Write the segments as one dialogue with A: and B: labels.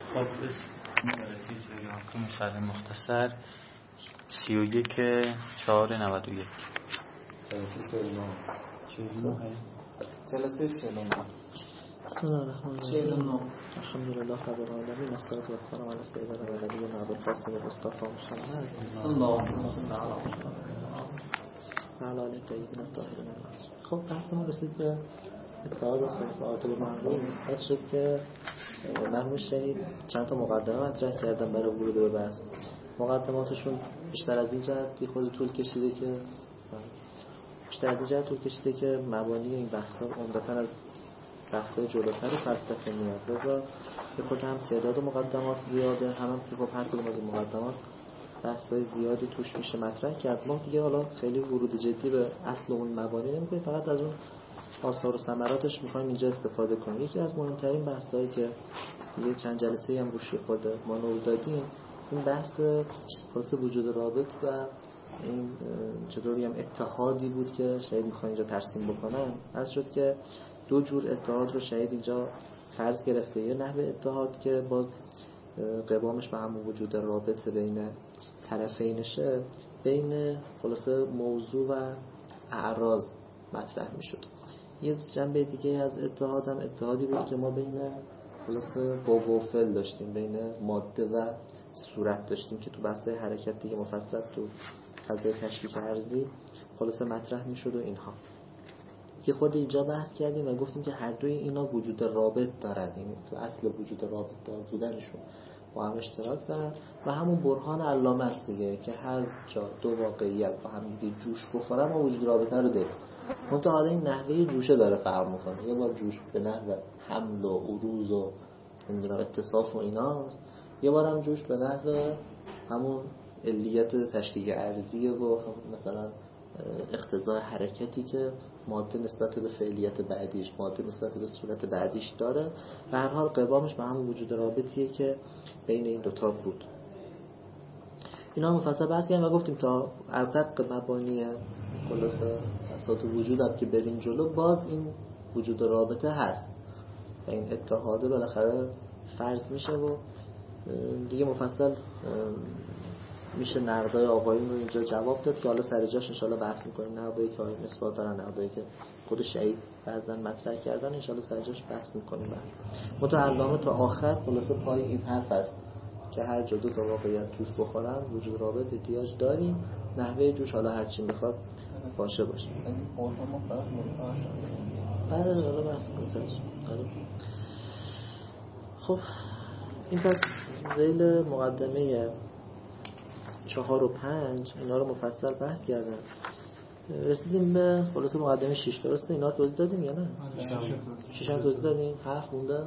A: خب رسید به یاکم شرح مختصر 31/4/91
B: جلسه 49.
C: بسم الله الرحمن الرحیم. الحمدلله رب العالمین، الصلاة والسلام علی سیدنا و نبینا ابوالقاسم مصطفی محمد اللهم صل علی محمد و علی آله الطیبین الطاهرین المعصومین. خب بحثمون رسید به اتحاد و سلسله معروف. بحث شد که مرحوم شهید چند تا مقدمه مطرح کردن برای ورود به بحث. مقدماتشون بیشتر از این جهت خود طول کشیده که مبانی این بحث‌ها عمدتاً از بحث‌های جلوتر فلسفه میاد. لذا به خود هم تعداد مقدمات زیاده، هم که خب هر کدوم از مقدمات بحث‌های زیادی توش میشه مطرح کرد. ما دیگه حالا خیلی ورود جدی به اصل اون مبانی نمی‌کنیم، فقط از اون آثار و ثمراتش می‌خوایم اینجا استفاده کنیم. یکی از مهمترین بحث‌هایی که دیگه چند جلسه هم روش خود ما نور دادیم، این بحث خلاص وجود رابط و این چطوری هم اتحادی بود که شاید می‌خوان اینجا ترسیم بکنن. عرض شد که دو جور اتحاد رو شاید اینجا فرض گرفته. یه نحوه اتحاد که باز قوامش به همون وجود رابط بین طرفینشه، بین خلاصه موضوع و اعراض مطرح میشد. یه جنبه دیگه از اتحاد هم اتحادی بود که ما بین خلاصه باب و فعل داشتیم، بین ماده و صورت داشتیم که تو بحث حرکت دیگه مفصل تو فضای تشکیک ارضی خلاصه مطرح میشد و اینها. که خود اینجا بحث کردیم و گفتیم که هر دوی اینا وجود رابط دارن، یعنی تو اصل وجود رابط دار بودنشون با هم اشتراک دارن و همون برهان علامه است دیگه که هر جا دو واقعیت با هم دیگه جوش بخورن ما وجود رابطه رو داریم. منتها حالا این نحوه جوشه داره فرق میکنه. یه بار جوش به نحو حمل و عروض و نمیدونم اتصاف و ایناست، یه بار هم جوش به نحو همون علیت تشکیک ارضی و مثلا اقتضای حرکتی که ماده نسبت به فعلیت بعدیش، ماده نسبت به صورت بعدیش داره و هر حال قوامش به همون وجود رابطیه که بین این دوتا بود. اینا مفصل بحث کردیم و گفتیم تا از دق مبانی خلاصه اساس وجود هم که بریم جلو باز این وجود رابطه هست و این اتحاده بالاخره فرض میشه و دیگه مفصل میشه نقدای آقایون رو اینجا جواب داد که حالا سر جاش انشالله بحث میکنیم. نقدایی که آقایون اثبات دارن، نقدایی که خود شهید بعضن مطرح کردن، انشالله سر جاش بحث میکنیم. متعلمه تا آخر خلاصه پای این حرف است که هر جا دو تا واقعیت جوش بخورن وجود رابط احتیاج داریم. نحوه جوش حالا هرچی میخواد باشه باشه.
B: از این قرآن ما فرق متعاشر.
C: حالا بحث کنیم. خب این پس ذیل مقدمه 4 و 5 اینا رو مفصل بحث کردن. رسیدیم به خلاصه مقدمه 6. درسته؟ اینا رو توضیح دادیم یا نه؟ 6 هم توضیح دادیم. 7 مونده.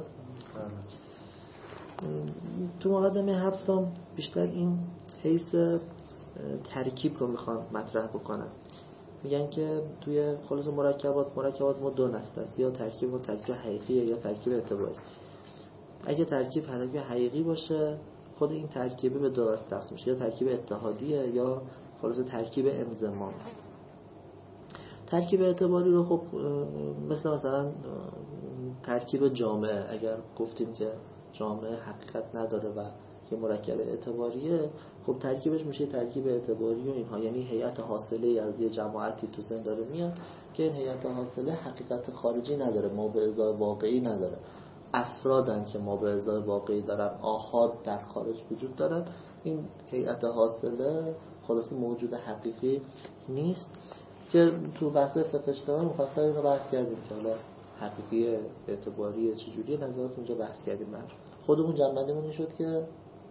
C: تو مقدمه 7 هم بیشتر این حیث ترکیب رو میخوان مطرح بکنن. میگن که توی خلاصه مرکبات ما دو نسل است، یا ترکیب حقیقی یا ترکیب اعتباری. اگه ترکیب حقیقی باشه خود این ترکیبه به دو دسته تقسیم میشه، یا ترکیب اتحادیه یا خلاصه ترکیب انضمام. ترکیب اعتباری رو خب مثلا ترکیب جامعه، اگر گفتیم که جامعه حقیقت نداره و که مرکب اعتباریه، خب ترکیبش میشه ترکیب اعتباری و اینها، یعنی هیئت حاصله از یه جماعتی تو ذهن داره میاد که این هیئت حاصله حقیقت خارجی نداره، ما به ازای واقعی نداره، افرادن که ما به ازای واقعی دارن، آحاد در خارج وجود دارن. این هیئت حاصله خلاصه موجود حقیقی نیست که تو بحث فقه اجتماعی مفصل اینو بحث کردیم که حالا حقیقی اعتباری چجوریه، نظرات اونجا بحث کردیم. من خودمون جنبندیمون شد که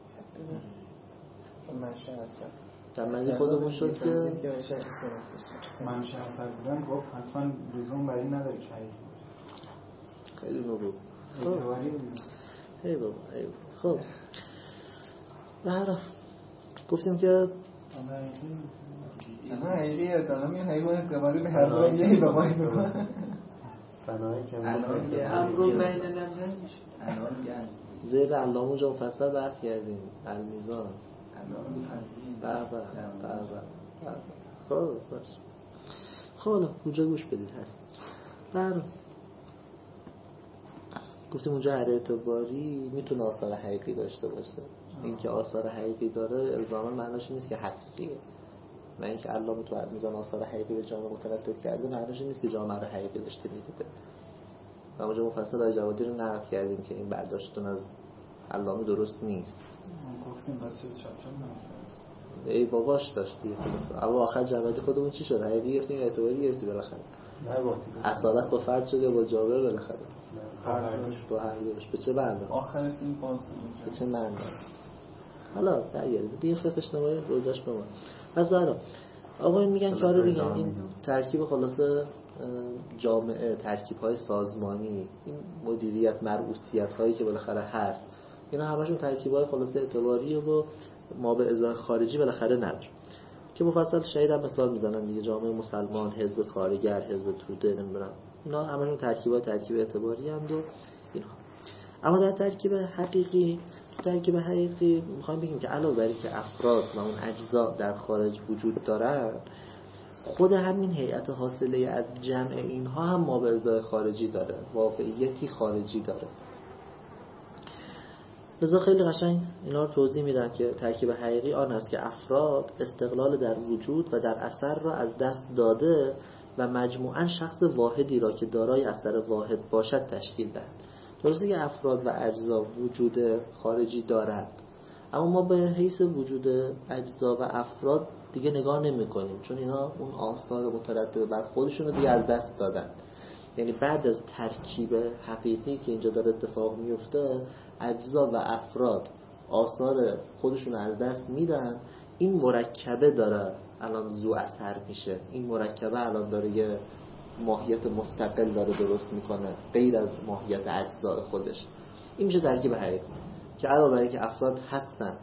C: جنبندی خودمون شد که
D: منشأ اثر بودن گفت حتما لزوم برای نداره که
C: خیلی نبود.
D: اعتباری بود.
C: ای بابا. خب گفتیم که
B: حقیقی اتهامی حیوان اعتباری به هر دو یه بابایی بابا
E: بنای که
B: امرو بین نمونه
C: زیر علامه اونجا مفصل بحث کردیم. المیزان خب باش. خب اونجا گوش بدید هست. گفتیم اونجا هر اعتباری میتونه آثار حقیقی داشته باشه. اینکه آثار حقیقی داره الزاما معناش نیست که حقیقیه. و اینکه علامه تو میزان آثار حقیقی به جامعه مترتب کرده معناش نیست که جامعه رو حقیقی داشته میدیده. و اونجا مفصل آقای جوادی رو نقد کردیم که این برداشتتون از علامه درست نیست.
D: گفتیم بس چپ
C: ای باباش داشتی خلاص. اما آخر جوادی خودمون چی شد؟ حقیقی گرفتیم اعتباری گرفتی بالاخره.
E: نه گفتیم
C: اصالت با فرد شد یا با جابر بالاخره؟ با هر دوش. به چه معنی؟
B: آخرش این باز
C: به چه معنی؟ حالا برگردیم دیگه فقه اجتماعی روزش به ما. پس برام آقایون میگن که آره دیگه این ترکیب خلاصه جامعه، ترکیب‌های سازمانی، این مدیریت، مرئوسیت‌هایی که بالاخره هست، اینا همشون ترکیب‌های خلاصه اعتباریه و ما به ازای خارجی بالاخره نداره. که مفصل شهید هم مثال میزنن دیگه، جامعه مسلمان، حزب کارگر، حزب توده، نمیدونم اینا همشون ترکیب اعتباری اند و اینها. اما در ترکیب حقیقی، تو ترکیب حقیقی میخوایم بگیم که علاوه بر اینکه افراد و اون اجزا در خارج وجود دارن، خود همین هیئت حاصله از جمع اینها هم ما به ازای خارجی داره، واقعیتی خارجی داره. لذا خیلی قشنگ اینا رو توضیح میدن که ترکیب حقیقی آن است که افراد استقلال در وجود و در اثر را از دست داده و مجموعاً شخص واحدی را که دارای اثر واحد باشد تشکیل دهند. درسته که افراد و اجزا وجود خارجی دارند، اما ما به حیث وجود اجزا و افراد دیگه نگاه نمی کنیم، چون اینا اون آثار مترتب بر خودشون رو دیگه از دست دادن. یعنی بعد از ترکیب حقیقی که اینجا داره اتفاق میفته، اجزا و افراد آثار خودشون از دست میدن. این مرکبه داره الان ذو اثر میشه، این مرکبه الان داره یه ماهیت مستقل داره درست میکنه غیر از ماهیت اجزا خودش. این میشه ترکیب حقیقی که علاوه بر اینکه افراد هستن،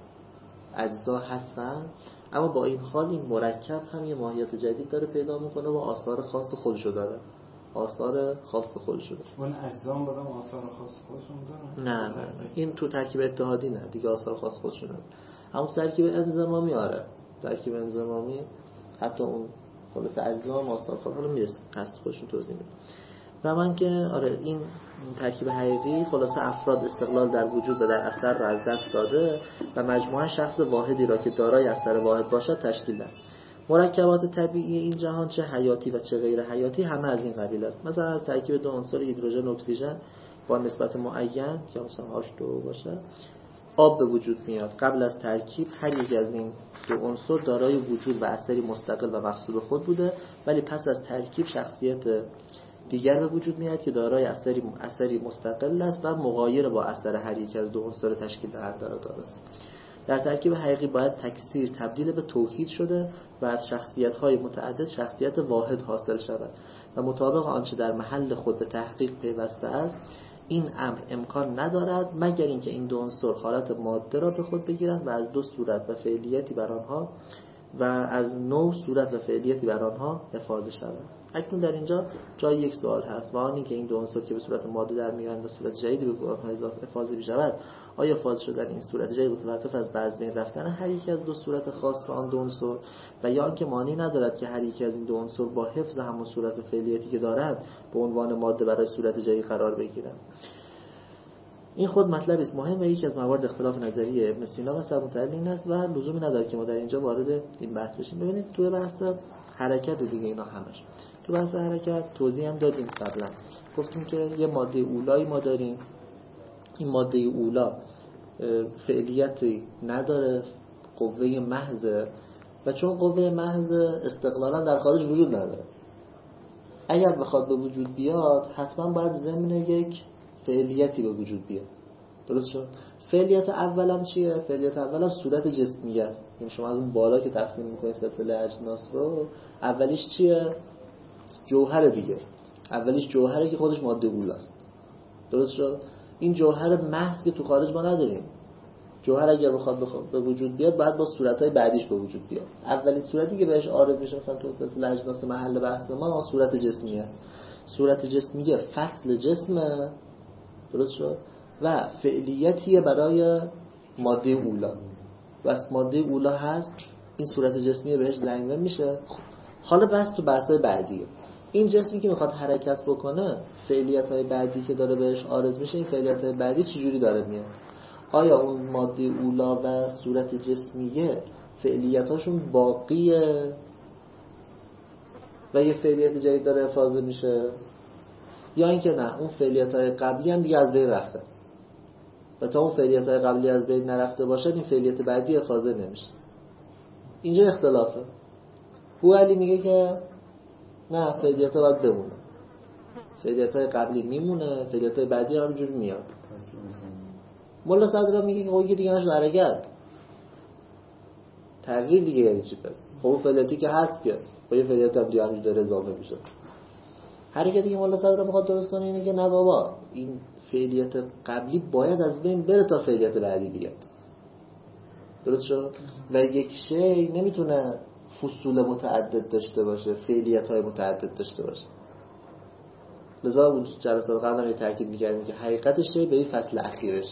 C: اجزا هستن، اما با این حال این مرکب هم یه ماهیت جدید داره پیدا میکنه و آثار خاص خودشو داره. آثار خاص خودشو داره.
D: اون اجزا هم بازم آثار خاص خودشون دارن؟
C: نه این تو ترکیب اتحادی نه دیگه، آثار خاص خودشون داره. اما تو ترکیب انضمامی آره، ترکیب انضمامی حتی اون خلاص اجزا هم آثار خاص میرسه، هست خودشون توضیح میده. و من که آره این ترکیب حقیقی خلاصه افراد استقلال در وجود و در اثر را از دست داده و مجموعه شخص واحدی را که دارای اثر واحد باشد تشکیل دهد. مرکبات طبیعی این جهان چه حیاتی و چه غیر حیاتی همه از این قبیل است. مثلا از ترکیب دو عنصر هیدروژن و اکسیژن با نسبت معین که مثلا H2 باشه آب به وجود میاد. قبل از ترکیب هر یک از این دو عنصر دارای وجود و اثری مستقل و مفصول خود بوده، ولی پس از ترکیب شخصیت دیگر به وجود میاد که دارای اثری مستقل است و مغایر با اثر هر یک از دو عنصر تشکیل دهنده را دارد. در ترکیب حقیقی باید تکثیر تبدیل به توحید شده و از شخصیت‌های متعدد شخصیت واحد حاصل شود و مطابق آنچه در محل خود به تحقیق پیوسته است. این امر امکان ندارد مگر اینکه این دو عنصر حالت ماده را به خود بگیرند و از دو صورت و فعلیتی بر آنها و از نوع صورت و فعلیتی بر آنها افاضه شود. اکنون در اینجا جای یک سوال هست و آن این که این دو عنصر که به صورت ماده در میان و صورت جدیدی به آنها افاضه می‌شود، آیا فاز شدن این صورت جدید متوقف از بعض بین رفتن هر یک از دو صورت خاص آن دو عنصر و یا آنکه مانعی ندارد که هر یک از این دو عنصر با حفظ همون صورت و فعلیتی که دارند به عنوان ماده برای صورت جدید قرار بگیرند. این خود مطلبی است مهم و یکی از موارد اختلاف نظری ابن سینا و سبوتعلی این است و لزومی نداره که ما در اینجا وارد این بحث بشیم. ببینید توی بحث حرکت دیگه اینا همش تو بحث حرکت توضیح هم دادیم قبلا، گفتیم که یه ماده اولایی ما داریم، این ماده اولا فعلیتی نداره، قوه محض و چون قوه محض استقلالا در خارج وجود نداره، اگر بخواد به وجود بیاد حتما باید ضمن یک فعلیتی به وجود بیاد. درست شد؟ فعلیت اولم چیه؟ فعلیت اولم صورت جسمیه است. یعنی شما از اون بالا که تقسیم می‌کنید سلسله اجناس رو، اولیش چیه؟ جوهر دیگه. اولیش جوهره که خودش ماده اولاست. درست شد؟ این جوهر محض که تو خارج ما نداریم. جوهر اگر بخواد به وجود بیاد باید با صورت‌های بعدیش به وجود بیاد. اولین صورتی که بهش عارض میشه مثلا تو سلسله اجناس محل بحث ما صورت جسمیه است. صورت جسمیه فصل جسمه. درست شد؟ و فعلیتیه برای ماده اولا. بس ماده اولا هست، این صورت جسمیه بهش ضمیمه میشه. حالا بس تو بحث‌های بعدیه. این جسمی که میخواد حرکت بکنه، فعالیت‌های بعدی که داره بهش عارض میشه، این فعالیت‌های بعدی چجوری داره میاد؟ آیا اون ماده اولا و صورت جسمیه فعالیتاشون باقیه و یه فعالیت جدید داره افاضه میشه، یا اینکه نه، اون فعالیت‌های قبلی هم دیگه از بین رفته و تا اون فعالیت‌های قبلی از بین نرفته باشه این فعالیت بعدی افاضه نمیشه؟ اینجا اختلافه. بوعلی میگه که نه، فعالیت‌ها باید بمونه، فعالیت‌های قبلی میمونه، فعالیت‌های بعدی هم همینجوری میاد. مولا صدرا میگه که خب دیگه نشد حرکت، تغییر دیگه یعنی چی پس؟ خب فعالیتی که هست که با یه فعالیت قبلی همینجوری داره اضافه میشه. حرکتی که مولا صدرا میخواد درست کنه اینه که نه بابا، این فعالیت قبلی باید از بین بره تا فعالیت بعدی بیاد. درست شد؟ و یک شی نمیتونه فصول متعدد داشته باشه، فعالیت‌های متعدد داشته باشه. لذا اون جلسات قبلا یه تاکید می‌کردیم که حقیقت شی به این فصل اخیرشه.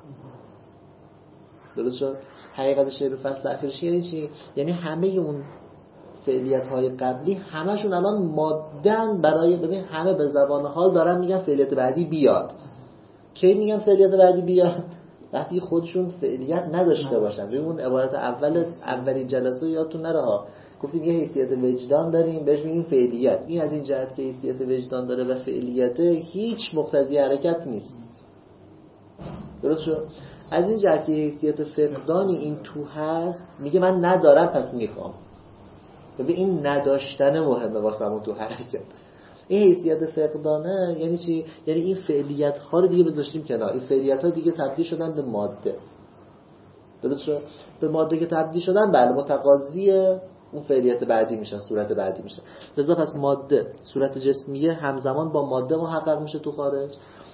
C: درست شد؟ حقیقت شی به فصل اخیرش یعنی چی؟ یعنی همه اون فعالیت‌های قبلی همشون الان ماده‌ن برای، ببین همه به زبان حال دارن میگن فعالیت بعدی بیاد. کی میگن فعالیت بعدی بیاد؟ وقتی خودشون فعالیت نداشته باشن. ببین اون عبارت اولین جلسه یادتون نره ها، گفتیم یه حیثیت وجدان داریم بهش میگیم فعالیت. این از این جهت که حیثیت وجدان داره و فعالیت هیچ مقتضی حرکت نیست. درست شد؟ از این جهت که حیثیت فقدانی این تو هست، میگه من ندارم پس میخوام. ببین این نداشتن مهمه واسمون تو حرکت. این حیثیت فقدانه یعنی چی؟ یعنی این فعالیت ها رو دیگه بذاشتیم کنار، این فعالیت ها دیگه تبدیل شدن به ماده. درست شد؟ به ماده که تبدیل شدن بله متقاضی اون فعالیت بعدی میشن، صورت بعدی میشه. لذا پس ماده، صورت جسمیه همزمان با ماده محقق میشه تو خارج.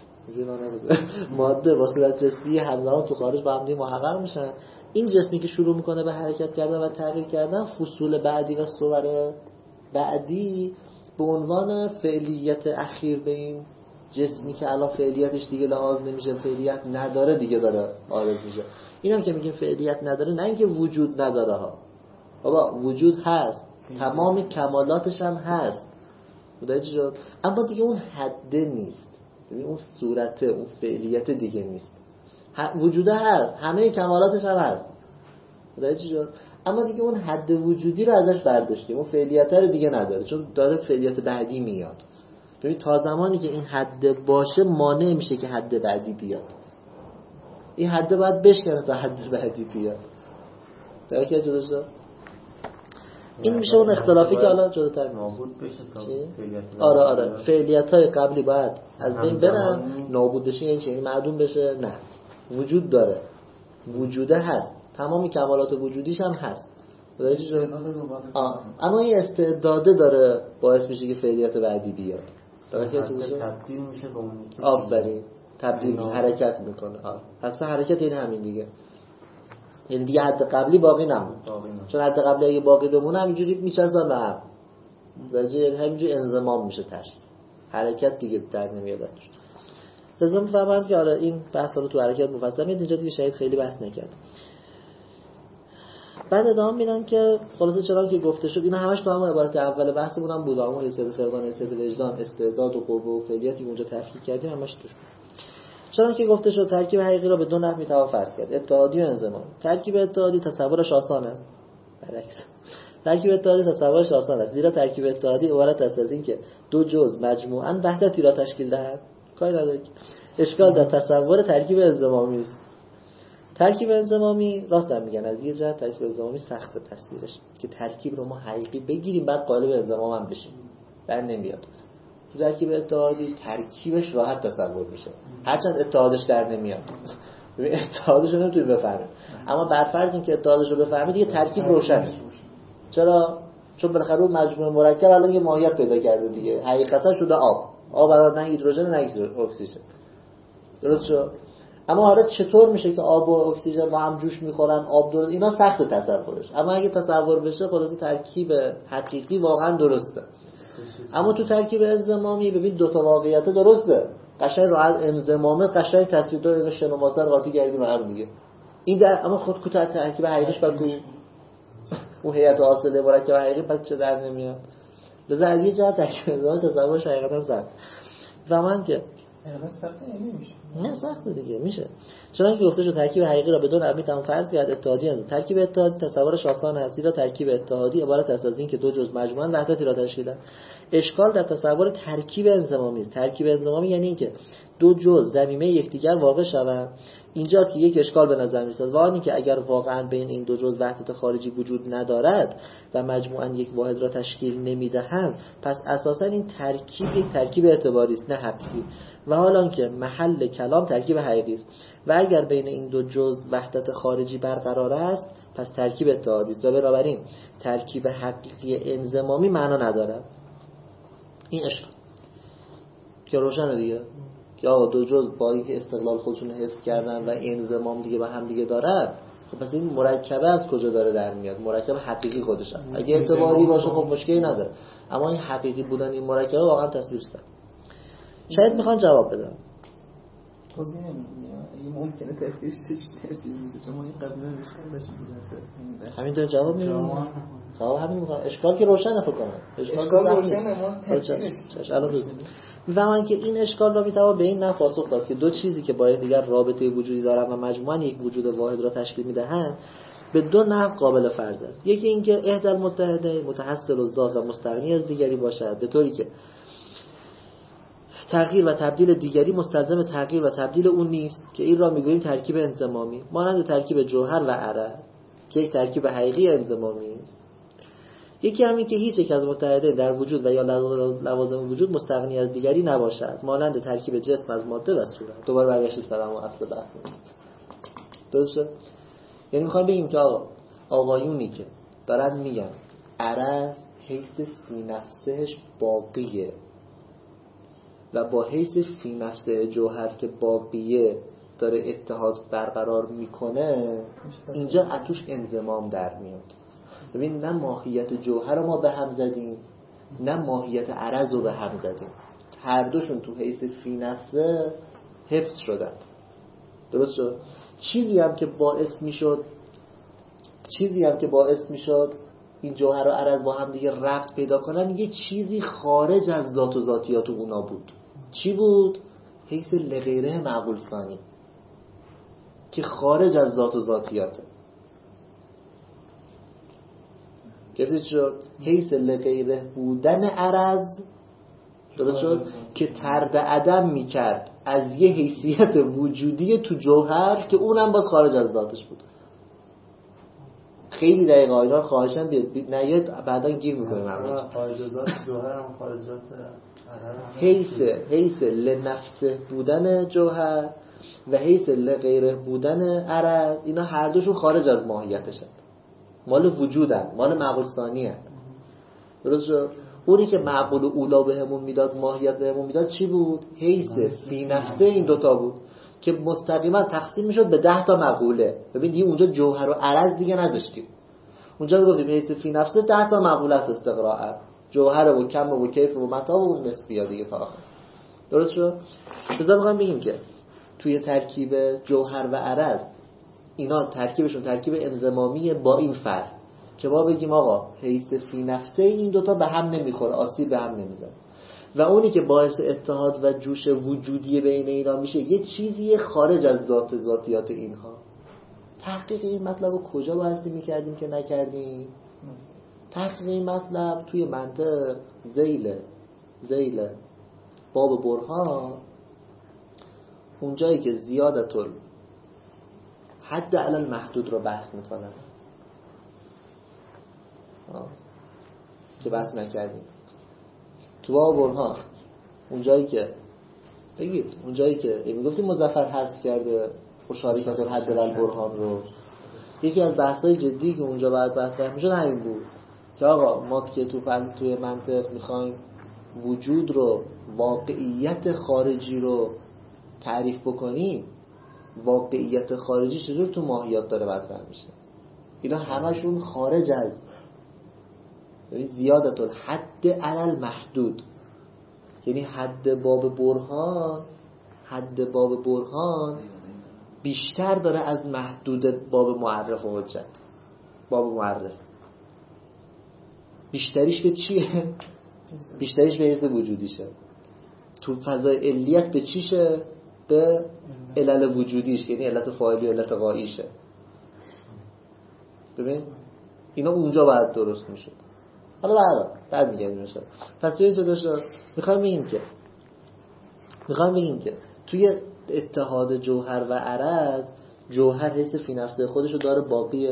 C: ماده با صورت جسمیه همزمان تو خارج با هم دیگه محقق میشن. این جسمی که شروع میکنه به حرکت کردن و تغییر کردن، فصول بعدی و صور بعدی به عنوان فعالیت اخیر به این جسمی که الان فعالیتش دیگه لحاظ نمیشه، فعالیت نداره دیگه داره عارض میشه. اینم که میگیم فعالیت نداره، نه اینکه وجود نداره ها، بابا وجود هست، تمام کمالاتش هم هست، متوجه شد؟ اما دیگه اون حد نیست، یعنی اون صورت، اون فعالیت دیگه نیست. وجود هست، همه کمالاتش هم هست، متوجه شد؟ اما دیگه اون حد وجودی رو ازش برداشتیم، اون فعالیت رو دیگه نداره، چون داره فعالیت بعدی میاد. ببین تا زمانی که این حد باشه مانع میشه که حد بعدی بیاد. این حد باید بشکنه تا حد بعدی بیاد. درک جدا شد؟ این میشه اون اختلافی که حالا جلوتر
E: نابود بشه تا فعالیت.
C: آره فعالیت‌های قبلی باید از بین برن، نابود بشه یعنی چی؟ یعنی معدوم بشه؟ نه، وجود داره، وجوده هست، تمامی کمالات وجودیش هم هست. اما این استعداده داره باعث میشه که فعالیت بعدی بیاد.
E: تبدیل میشه به اون.
C: آفرین، تبدیل حرکت میکنه. پس حرکت این همین دیگه، یعنی دیگه حد قبلی باقی نمون، چون حد قبلی اگه باقی بمونه همینجوری میچسبن به هم، یعنی همینجوری انضمام میشه تش، حرکت دیگه در نمیاد ازش. لازم میفهمند که آره این بحثا رو تو حرکت مفصل میاد، اینجا دیگه شاید خیلی بحث نکرد. بعد ادامه میدن که خلاصه چرا که گفته شد اینا همش تو همون عبارت اول بحثمون هم بود، اون حیثیت فقدان، حیثیت وجدان، استعداد و قوه و فعالیتی اونجا تفکیک کردیم همش توش. چرا که گفته شد ترکیب حقیقی را به دو نحو میتوان فرض کرد، اتحادی و انضمامی. ترکیب اتحادی تصورش آسان است، برعکس ترکیب اتحادی تصورش آسان است، زیرا ترکیب اتحادی عبارت است از این که دو جزء مجموعاً وحدتی را تشکیل دهند. کاری نداره، اشکال در تصور ترکیب انضمامی است. ترکیب انضمامی راست هم میگن، از یه جهت ترکیب انضمامی سخت تصویرش، که ترکیب رو ما حقیقی بگیریم بعد قالب انضمام هم بشیم، در نمیاد. تو ترکیب اتحادی ترکیبش راحت تصور میشه، هرچند اتحادش در نمیاد. ببین اتحادش رو نمیتونی بفهمی، اما بر فرض اینکه اتحادش رو بفهمی دیگه ترکیب روشنه. چرا؟ چون بالاخره اون مجموعه مرکب الان یه ماهیت پیدا کرده دیگه، حقیقتا شده آب الان نه هیدروژن نه اکسیژن. درست شد؟ اما حالا چطور میشه که آب و اکسیژن با هم جوش میخورن، آب درست، اینا سخت تصورش. اما اگه تصور بشه خلاص ترکیب حقیقی واقعا درسته. اما تو ترکیب انضمامی ببین دو تا واقعیت درسته، قشنگ راحت انضمامه، قشنگ تصویر اینو شن و ماسر قاطی کردیم به هم دیگه. این در اما خود کوتاه ترکیب حقیقیش بعد اون هیئت حاصله مرکب حقیقی پس چه در نمیاد. لذا از یه جهت ترکیب انضمامی تصورش حقیقتا سخت. و من که نه سخته دیگه میشه. چون که گفته شد ترکیب حقیقی را بدون عمی تمام فرض کرد اتحادی انضمامی. ترکیب اتحادی تصورش آسان است، زیرا ترکیب اتحادی عبارت است از این که دو جزء مجموعاً وحدتی را تشکیل دهند. اشکال در تصور ترکیب انضمامی است. ترکیب انضمامی یعنی اینکه دو جزء ضمیمه یکدیگر واقع شوند. اینجاست که یک اشکال به نظر میاد. و آن که اگر واقعا بین این دو جزء وحدت خارجی وجود ندارد و مجموعاً یک واحد را تشکیل نمیدهند، پس اساساً این ترکیب یک ترکیب اعتباری است نه حقیقی. و حالا که محل کلام ترکیب حقیقی است و اگر بین این دو جزء وحدت خارجی برقرار است، پس ترکیب اتحادی است و بنابراین ترکیب حقیقی انضمامی معنا ندارد. این اشکال که روشنه دیگه، که آقا دو جزء با اینکه استقلال خودشون حفظ کردن و انضمام دیگه با هم دیگه دارن، خب پس این مرکبه از کجا داره در میاد؟ مرکب حقیقی خودشه. اگه اعتباری باشه خب مشکلی نداره، اما این حقیقی بودن این مرکبه واقعا تصویر است. شاید میخوان جواب بدن.
B: توضیح نمیدونم اگه ممکنه تفسیرش چیزی میشه، شما این قبلا اشکال داشتید.
C: همینطور جواب میدم. جواب همین میخوام. اشکال که روشنه فکر کنم.
B: اشکال روشنه، ما تفسیرش
C: الان دوست و من که این اشکال را میتوان به این نحو پاسخ داد که دو چیزی که با یکدیگر رابطه وجودی دارند و مجموعاً یک وجود واحد را تشکیل میدهند به دو نحو قابل فرض است. یکی اینکه احدی المتحدین متحصل الذات و مستغنی از دیگری باشد، به طوری که تغییر و تبدیل دیگری مستلزم تغییر و تبدیل اون نیست، که این را میگوییم ترکیب انضمامی، مانند ترکیب جوهر و عرض که یک ترکیب حقیقی انضمامی است. یکی همین که هیچ یک از متحدین در وجود و یا لوازم وجود مستغنی از دیگری نباشد، مانند ترکیب جسم از ماده و صورت. دوباره برگشتیم سر همون اصل بحث. درست شد؟ یعنی میخوام بگیم که آقایونی که دارن میگن عرض حیث فی نفسهش باقیه و با حیث فی نفسه جوهر که باقیه داره اتحاد برقرار میکنه، اینجا اتوش انضمام در میاد. ببین، نه ماهیت جوهر رو ما به هم زدیم نه ماهیت عرض رو به هم زدیم، هر دوشون تو حیث فی نفسه حفظ شدن. درست شد؟ چیزی هم که باعث میشد این جوهر و عرض با هم دیگه ربط پیدا کنن، یه چیزی خارج از ذات و ذاتیات اونا بود. چی بود؟ حیث لغیره معقول ثانی که خارج از ذات و ذاتیاته. گفتید شد؟ حیث لغیره بودن عرض، درست شد؟ که طرد عدم میکرد از یه حیثیت وجودی تو جوهر که اونم باز خارج از ذاتش بود. خیلی دقیقه اینا رو خواهشم بیاد نیاد بعدا گیر میکنه.
E: خارج از ذات جوهر هم خارج از ذات
C: حیث لنفس بودن جوهر و حیث لغیره بودن عرض، اینا هر دوشون خارج از ماهیتشن، مال وجودن، مال معقول ثانیه. درست شد؟ اونی که معقول اولا بهمون میداد، ماهیت بهمون میداد چی بود؟ حیث فی نفسه این دوتا بود که مستقیما تقسیم میشد به 10 تا مقوله. ببین دیگه اونجا جوهر و عرض دیگه نداشتیم. اونجا گفتیم حیث فی نفسه 10 تا مقوله است استقراء، جوهر و کم و کیف و متا و نسبیه دیگه تا آخر. درست شد؟ بذار میخوام بگیم که توی ترکیب جوهر و عرض اینا ترکیبشون ترکیب انضمامی با این فرض که ما بگیم آقا حیث فی نفسه این دوتا به هم نمیخوره، آسیب به هم نمیزنه، و اونی که باعث اتحاد و جوش وجودی بین اینا میشه یه چیزی خارج از ذاتیات اینها. تحقیق این مطلب رو کجا بایستی میکردیم که نکردیم؟ تحقیق این مطلب توی منطق زیل باب برهان، اونجایی که زیادت حد علل محدود رو بحث میکنن که بحث نکردیم. تو باب برهان اونجایی که میگفتیم مظفر حذف کرده اشاره که حد علل برهان رو، یکی از بحث‌های جدی که اونجا بعد بحث میشد همین بود که آقا ما که توی منطق میخوایم وجود رو، واقعیت خارجی رو تعریف بکنیم، واقعیت خارجی چجور تو ماهیات داره مطرح میشه؟ اینا همشون خارج از زیادت الحد علل محدود، یعنی حد باب برهان بیشتر داره از محدود باب معرف و حجت. باب معرف بیشتریش به چیه؟ بیشتریش به حیث وجودیشه. تو فضای علیت به چیشه؟ به علل وجودیش، یعنی علت فاعلی و علت غاییشه. ببین اینا اونجا باید درست میشد. حالا برمیگردیم میشه. پس توی اینجا داشته میخوایم بگیم که توی اتحاد جوهر و عرض، جوهر حیث فی نفسه خودشو داره، باقی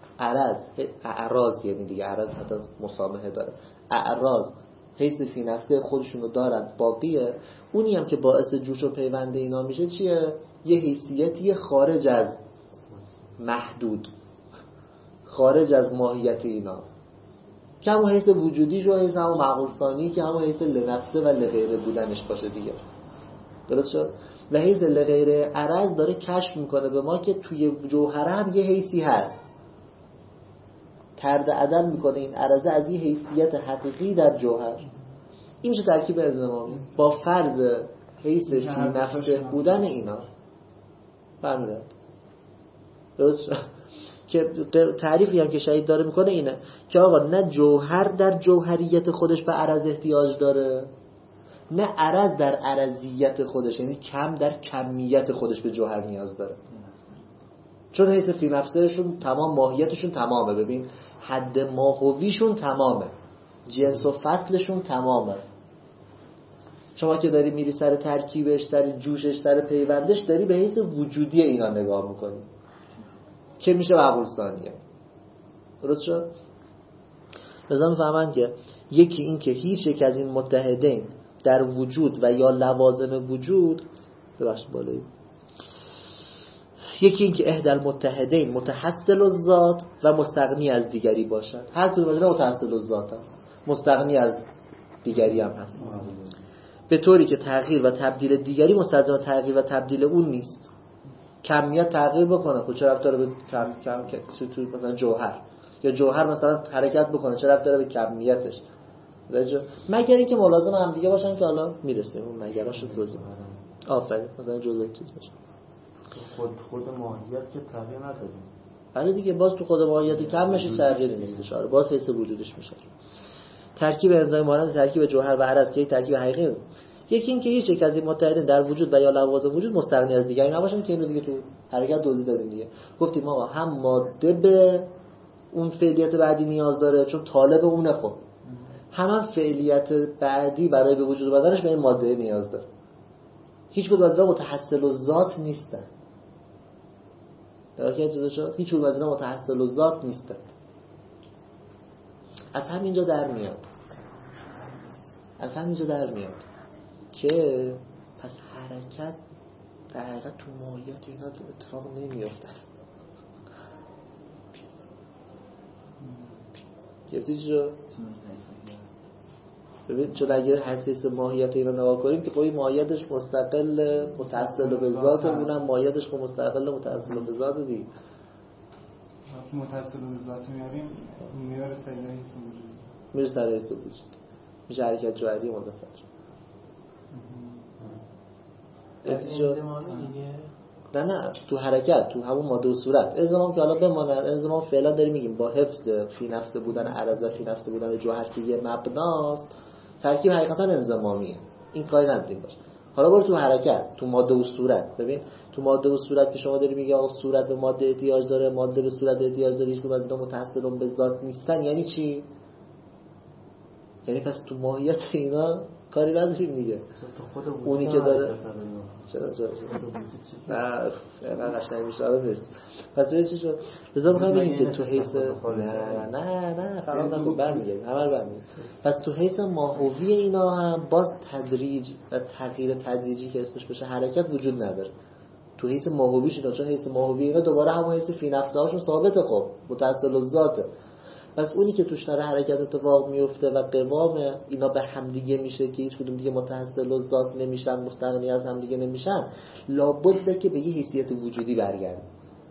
C: اعراض یعنی دیگه عرض حتی مسامحه داره، اعراض حیث فی نفسه خودشونو دارن، باقیه. اونی هم که باعث جوش و پیوند اینا میشه چیه؟ یه حیثیتی خارج از محدود، خارج از ماهیت اینا، که همون حیث وجودیش و حیث همون معقول ثانی که همون حیث لنفسه و لغیره بودنش باشه دیگه. درست شد؟ و حیث لغیره عرض داره کشف میکنه به ما که توی جوهره هم یه حیثی هست، ترد عدم میکنه این عرضه از یه حیثیت حقیقی در جوهر. این میشه ترکیب انضمامی با فرض حیث فی نفسه بودن اینا. فهمیدید؟ درست شد؟ که تعریفی هم که شهید داره میکنه اینه که آقا نه جوهر در جوهریت خودش به عرض احتیاج داره، نه عرض در عرضیت خودش، یعنی کم در کمیت خودش به جوهر نیاز داره، چون حیث فی نفسهشون تمام، ماهیتشون تمامه. ببین حد ماهویشون تمامه، جنس و فصلشون تمامه. شما که داری میری سر ترکیبش، سر جوشش، سر پیوندش، داری به حیث وجودی اینا نگاه میکنی که میشه معقول ثانیه. درست شد؟ لازم فهمن که یکی این که هیچ یک از این متحدین در وجود و یا لوازم وجود، یکی این که احدى المتحدین متحصل الذات و مستغنی از دیگری باشد. هر کدوم از اینا متحصل الذات هم، مستغنی از دیگری هم هست، به طوری که تغییر و تبدیل دیگری مستلزم تغییر و تبدیل اون نیست. کمیت تغییر بکنه خب چه ربط داره به کم تو مثلا جوهر، یا جوهر مثلا حرکت بکنه چه ربط داره به کمیتش، مگر اینکه ملازم هم دیگه باشن که حالا میرسیم اون مگراشو توضیح میدم. آفرین، مثلا جزئی چیز باشه.
E: خود ماهیت که تغییر ندادیم.
C: آره دیگه، باز تو خود ماهیت کم میشه، تغییری نیستش. آره باز حس وجودش میشه. ترکیب انزایم مانند ترکیب جوهر و عرض که ترکیب حقیقی است. یکی این که هیچ یک از این متحدین در وجود و یا لوازم وجود مستغنی از دیگری نباشن، که اینو دیگه تو حرکت توضیح دادیم دیگه. گفتیم آقا هم ماده به اون فعلیت بعدی نیاز داره چون طالب اونه، خب هم فعلیت بعدی برای به وجود اومدنش به این ماده نیاز داره. هیچ کدوم از اینا متحصل الذات نیستن. درک چیزا شد؟ هیچ کدوم از اینا متحصل الذات نیستن. از همینجا در میاد که پس حرکت در حقیقت تو ماهیت اینا اتفاق نمیفته. گرفتی چی شد؟ ببین چون اگه حسیس ماهیت اینا نگاه کنیم که قوی ماهیتش مستقل متصل به ذات، اونم ماهیتش خب مستقل متصل به ذات دیگه.
D: متصل به ذات میاریم میاره سر حس وجود،
C: میره سر حس وجود، میشه حرکت جوهری متصل. نه تو حرکت، تو همون ماده و صورت انضمام که حالا بماند. انضمام فعلا داریم میگیم با حفظ فی نفس بودن عرض و فی نفس بودن جوهر که یه مبناست، ترکیب حقیقتا انضمامیه، این کاری نداریم باشه. حالا برو تو حرکت، تو ماده و صورت. ببین تو ماده و صورت که شما داری میگی آقا صورت به ماده احتیاج داره، ماده به صورت احتیاج داره، هیچ کدوم از اینا متصل به ذات نیستن، یعنی چی؟ یعنی پس تو ماهیت اینا کاری نداریم دیگه. اونی که داره چرا نه اینقدر قشنگ میشه نیست. پس ببین چی شد. لازم میخوام بگیم که تو حیث نه خراب نکن، برمیگردیم همه رو برمیگردیم. پس تو حیث ماهوی اینا هم باز تدریج و تغییر تدریجی که اسمش بشه حرکت وجود نداره تو حیث ماهویش اینا، چون حیث ماهوی اینا دوباره همون حیث فی نفسه هاشون ثابته، خب متصل الذاته. پس اونی که توش داره حرکت اتفاق میفته و قوام اینا به همدیگه میشه که هیچ کدوم دیگه متصل الذات نمیشن، مستغنی از همدیگه نمیشن، لابد که به یه حیثیت وجودی برگرده.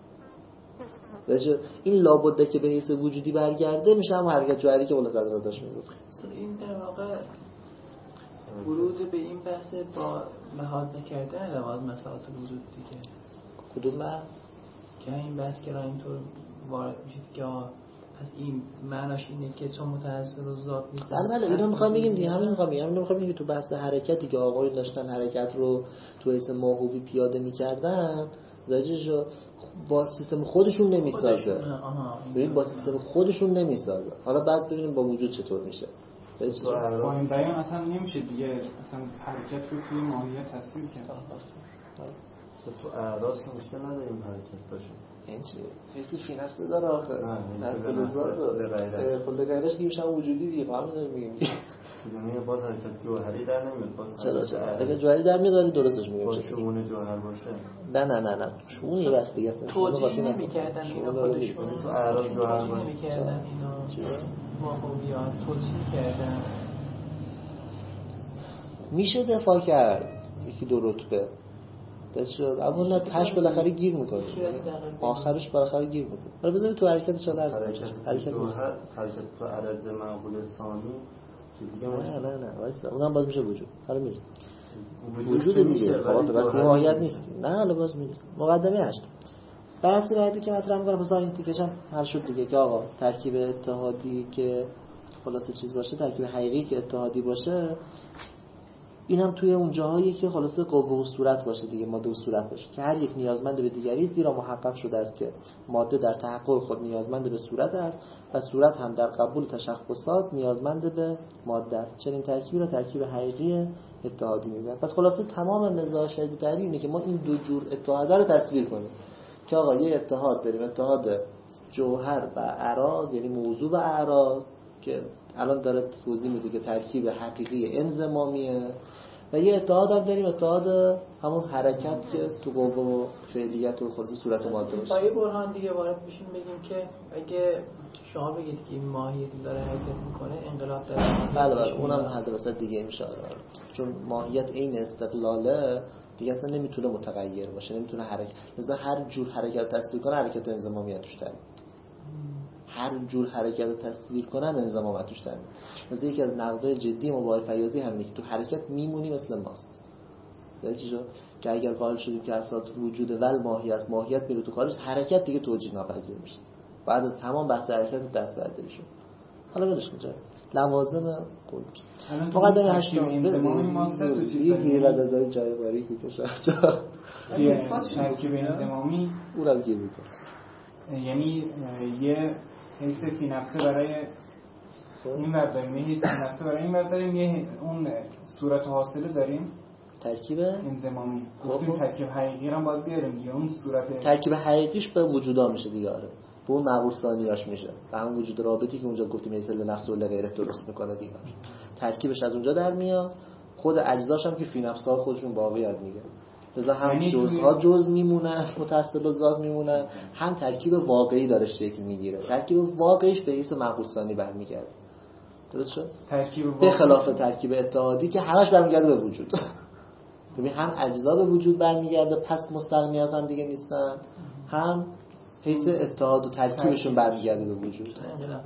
C: این لابد که به حیث وجودی برگرده میشه هم حرکت جوهری که بالا صدر داشت میگفت.
B: این در واقع ورود به این بحث با لحاظ نکردن لحاظ مسائل وجود دیگه.
C: کدوم بحث؟
B: که این بحث که را اینطور وارد میشید که پس این معناش اینه که چون متأثر و ذات نیست.
C: بله اینو میخوام بگیم دیگه، همین میخوام بگم تو بحث حرکتی که آقایون داشتن حرکت رو تو اسم ماهوی پیاده میکردن داجیشو با سیستم خودشون نمیسازه. ببین با سیستم خودشون نمیسازه. حالا بعد ببینیم با وجود چطور میشه.
D: با این بیان اصلا نمیشه دیگه اصلا حرکت رو توی ماهیت تصویر کرد.
E: تو اعراض که مشکل نداریم حرکت باشه.
C: این چیه؟ حسی فی نفسه داره آخه. نزد لذات داره. خود غیرش دیگه میشن وجودی دیگه قابل داره میگیم.
E: یعنی باز حرکت جوهری در نمیاد.
C: چرا؟ اگه جوهری در میاد درستش میگم.
E: با شمون جوهر باشه.
C: نه. شمونی بس دیگه است.
B: توجیه نمی‌کردن اینا خودشون.
E: تو اعراض جوهر باشه.
B: نمی‌کردن اینا. ماهویات توجیه کردن.
C: میشه دفاع کرد یکی دو رتبه دست شد اولا تاش بالاخره گیر میکنه آخرش بالاخره گیر میکنه. حالا بذاریم تو حرکتش حالا حرکت
E: تو عرض معقول ثانی دیگه
C: نه وایسا اونم باز میشه وجود. حالا میرسیم وجود دیگه خب بس ماهیت نیست. نه حالا باز میرسیم. مقدمه 8 بحث بعدی که مطرح میکنم مثلا این تیکش هم حل شد دیگه که آقا ترکیب اتحادی که خلاصه چیز باشه، ترکیب حقیقی که اتحادی باشه، این هم توی اون جاهایی که خلاصه قوه و صورت باشه دیگه، ماده و صورت باشه که هر یک نیازمند به دیگری است، زیرا محقق شده است که ماده در تحقق خود نیازمند به صورت است و صورت هم در قبول تشخصات نیازمند به ماده است. چنین ترکیبی را ترکیب حقیقی اتحادی میگن. پس خلاصه تمام نزاع در اینه که ما این دو جور اتحاد رو تصویر کنیم که آقا یه اتحاد داریم، اتحاد جوهر و اعراض، یعنی موضوع و اعراض که الان داره توضیح میده که ترکیب حقیقی انضمامیه، و یه اتحاد هم داریم، اتحاد همون حرکت که تو قوه و فعلیت و خلاصه صورت ماده باشه.
B: با یه برهان دیگه وارد میشیم بگیم که اگه شما بگید که این ماهیتی داره حرکت میکنه انقلاب داره.
C: بله اونم حد وسط دیگه میشه، چون ماهیت این استقلاله دیگه اصلا نمیتونه متغیر باشه، نمیتونه حرکت، لذا هر جور حرکت تصویر کنه حرکت انضمامیت توش داره. هر جور حرکت رو تصویر کنن انضمام توش داره. مثلا یکی از نقدهای جدی ما با فیاضی همینه که تو حرکت میمونی مثل ماست. یعنی چیزا که اگر قائل شدیم که اصلا وجود ول ماهی است، ماهیت میره تو کارش، حرکت دیگه توجیه ناپذیر میشه. بعد از تمام بحث حرکت دست برداری شد. حالا ولش کن لوازم قول مقدمه 8 یه گیر از از جای باریکی که شرجا
D: ترکیب انضمامی
C: او رو گیر میکنه.
D: یعنی یه حیث فی نفسه برای این ور داریم، یه حیث فی نفسه برای این ور داریم، یه اون صورت حاصله داریم
C: ترکیب
D: انضمامی. گفتیم ترکیب حقیقی رو باید بیاریم دیگه، اون صورت
C: ترکیب حقیقیش به وجودا میشه دیگه. آره به اون معقول ثانیاش میشه، به همون وجود رابطی که اونجا گفتیم حیث لنفس و لغیره درست میکنه دیگه. ترکیبش از اونجا در میاد، خود اجزاش هم که فی نفسها خودشون باقیات میگه، لذا هم جزءها جزء میمونن متصل و ذات میمونن، هم ترکیب واقعی داره شکل میگیره. ترکیب واقعیش به حیث معقول ثانی برمیگرده. درست شد؟ به خلاف ترکیب اتحادی که همش برمیگرده به وجود. ببین هم اجزا به وجود برمیگرده پس مستغنی از هم دیگه نیستن، هم حیث اتحاد و ترکیبشون برمیگرده به وجود.